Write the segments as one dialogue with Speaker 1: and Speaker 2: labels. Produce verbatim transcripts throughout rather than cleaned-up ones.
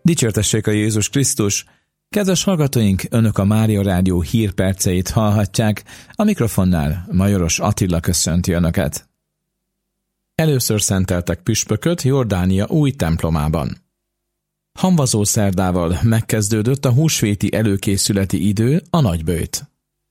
Speaker 1: Dicsértessék a Jézus Krisztus! Kedves hallgatóink, Önök a Mária Rádió hírperceit hallhatják, a mikrofonnál Majoros Attila köszönti Önöket. Először szenteltek püspököt Jordánia új templomában. Hamvazó szerdával megkezdődött a húsvéti előkészületi idő, a nagyböjt.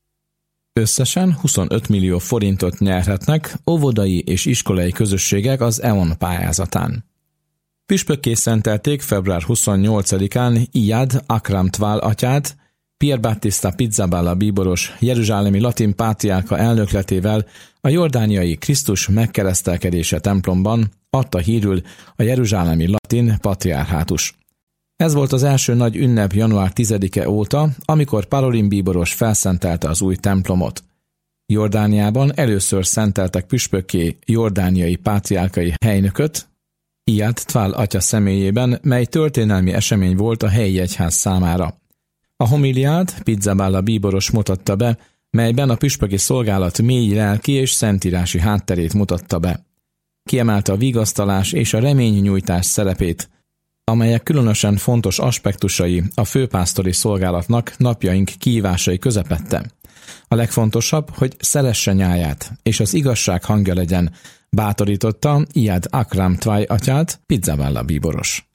Speaker 1: Összesen huszonöt millió forintot nyerhetnek óvodai és iskolai közösségek az é o en pályázatán. Püspökké szentelték február huszonnyolcadikán Iyad Akram Tvál atyát, Pier Battista Pizzaballa bíboros jeruzsálemi latin pátriárka elnökletével a jordániai Krisztus megkeresztelkedése templomban adta hírül a jeruzsálemi latin patriárhátus. Ez volt az első nagy ünnep január tizedike óta, amikor Parolin bíboros felszentelte az új templomot. Jordániában először szenteltek püspökké jordániai pátriárkai helynököt, Iyad Tvál atya személyében, mely történelmi esemény volt a helyi egyház számára. A homiliát Pizzaballa bíboros mutatta be, melyben a püspöki szolgálat mély lelki és szentírási hátterét mutatta be. Kiemelte a vigasztalás és a reménynyújtás szerepét, amelyek különösen fontos aspektusai a főpásztori szolgálatnak napjaink kihívásai közepette. A legfontosabb, hogy szeresse nyáját, és az igazság hangja legyen, bátorította Iyad Akram Tvál atyát, Pizzaballa bíboros.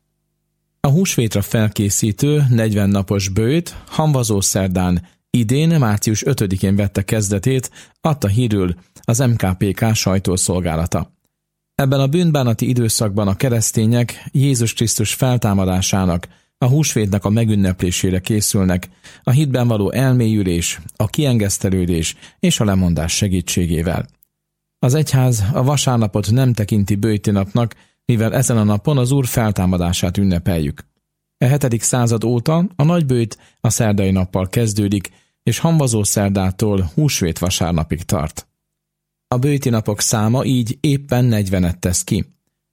Speaker 1: A húsvétra felkészítő negyven napos böjt hamvazó szerdán idén március ötödikén vette kezdetét, adta hírül az em ká pé ká sajtószolgálata. Ebben a bűnbánati időszakban a keresztények Jézus Krisztus feltámadásának, a húsvétnek a megünneplésére készülnek, a hitben való elmélyülés, a kiengesztelődés és a lemondás segítségével. Az egyház a vasárnapot nem tekinti böjti napnak, mivel ezen a napon az Úr feltámadását ünnepeljük. A hetedik század óta a nagyböjt a szerdai nappal kezdődik, és hamvazó szerdától húsvét vasárnapig tart. A böjti napok száma így éppen negyvenet tesz ki.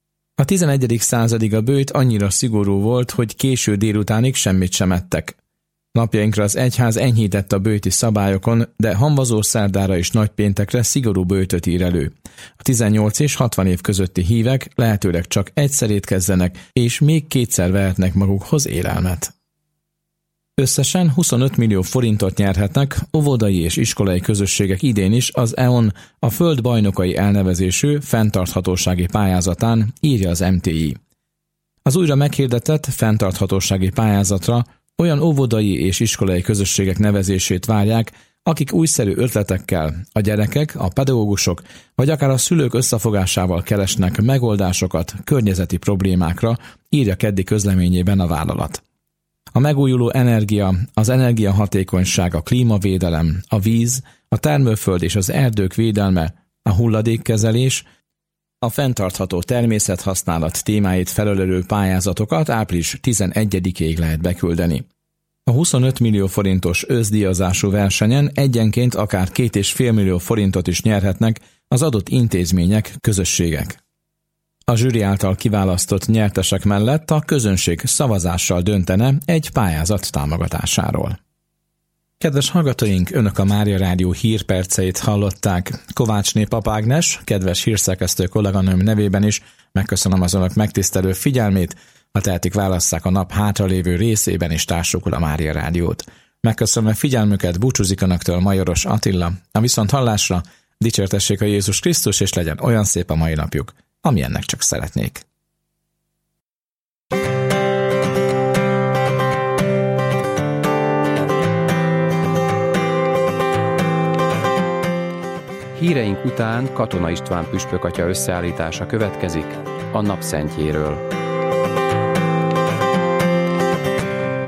Speaker 1: A tizenegyedik századig a böjt annyira szigorú volt, hogy késő délutánig semmit sem ettek. Napjainkra az egyház enyhített a böjti szabályokon, de hamvazó szerdára és nagypéntekre szigorú böjtöt ír elő. A tizennyolc és hatvan év közötti hívek lehetőleg csak egyszer étkezzenek, és még kétszer vehetnek magukhoz élelmet. Összesen huszonöt millió forintot nyerhetnek óvodai és iskolai közösségek idén is az é o en a Föld bajnokai elnevezésű fenntarthatósági pályázatán, írja az em té i. Az újra meghirdetett fenntarthatósági pályázatra olyan óvodai és iskolai közösségek nevezését várják, akik újszerű ötletekkel, a gyerekek, a pedagógusok vagy akár a szülők összefogásával keresnek megoldásokat környezeti problémákra, írja keddi közleményében a vállalat. A megújuló energia, az energiahatékonyság, a klímavédelem, a víz, a termőföld és az erdők védelme, a hulladékkezelés, a fenntartható természethasználat témáit felölelő pályázatokat április tizenegyedikéig lehet beküldeni. A huszonöt millió forintos összdíjazású versenyen egyenként akár két és fél millió forintot is nyerhetnek az adott intézmények, közösségek. A zsűri által kiválasztott nyertesek mellett a közönség szavazással döntene egy pályázat támogatásáról. Kedves hallgatóink, Önök a Mária Rádió hírperceit hallották. Kovácsné Pap Ágnes, kedves hírszerkesztő kolléganőm nevében is megköszönöm az Önök megtisztelő figyelmét, ha tehetik, válasszák a nap hátralévő részében is társukul a Mária Rádiót. Megköszönöm a figyelmüket, búcsúzik Önöktől Majoros Attila. A viszont hallásra, dicsértessék a Jézus Krisztus, és legyen olyan szép a mai napjuk, amilyennek csak szeretnék.
Speaker 2: Híreink után Katona István püspök atya összeállítása következik a napszentjéről.